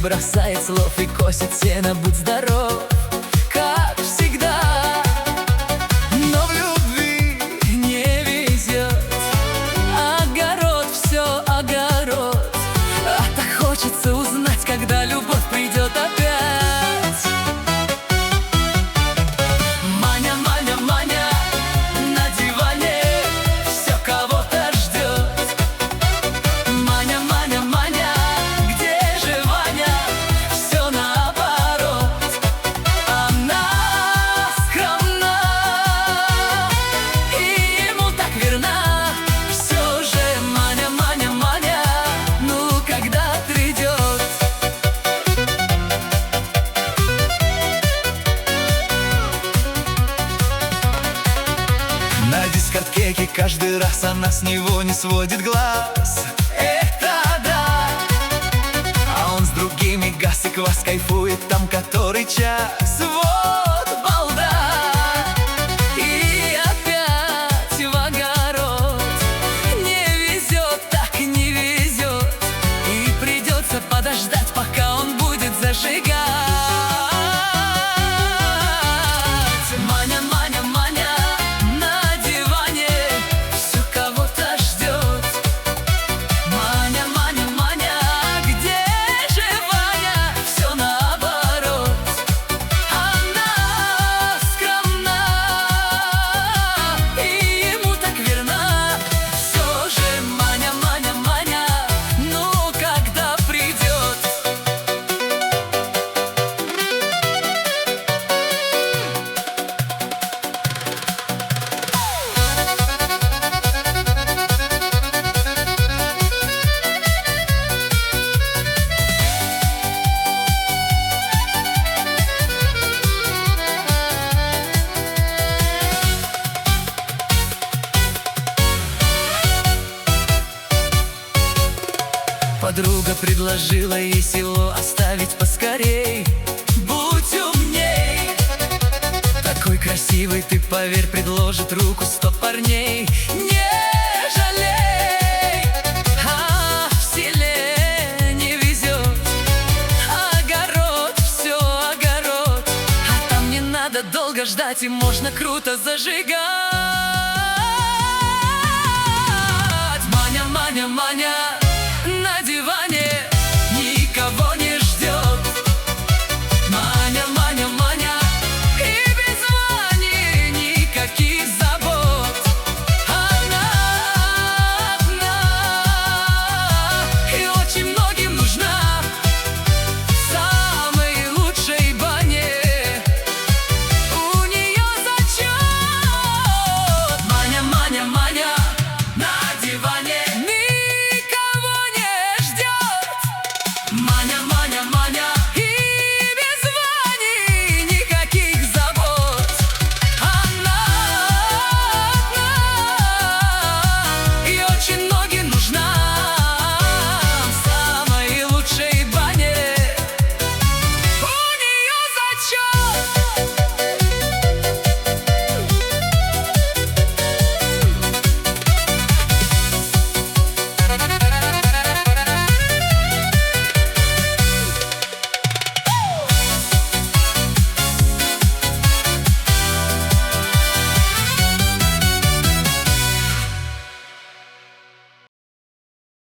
бросает слов и косит сено. Будь здоров, как всегда. Но в любви не везет, огород, все огород. А так хочется узнать, когда любовь придет опять. Маня, Маня, Маня, на диване все кого-то ждет. Маня, Маня, Маня, где же Ваня? Все наоборот. Она скромна и ему так верна. Все же Маня, Маня, Маня, ну когда придет? На дискотеке каждый раз она с него не сводит глаз. Это да. А он с другими газ и квас кайфует там который час. Вот балда. И опять в огород. Не везет, так не везет. И придется подождать, пока он будет зажигать. Маня, Маня, Маня, на диване все кого-то ждет. Маня, Маня, Маня, где же Ваня? Все наоборот. Она скромна и ему так верна. Все же Маня, Маня, Маня, ну когда придет? Подруга предложила ей село оставить поскорей. Будь умней. Такой красивый ты, поверь, предложит руку 100 парней. Не жалей. А в селе не везет, огород, все огород. А там не надо долго ждать, и можно круто зажигать. Маня, Маня, Маня, на диване никого не ждет. Маня, Маня, Маня, и без Вани никаких забот. Она одна и очень многим нужна. В самой лучшей бане у нее зачет. Маня, Маня, Маня, на диване никого не ждет. Маня, Маня, Маня, и без Вани никаких забот. Она одна и очень многим нужна. В самой лучшей бане у нее зачет.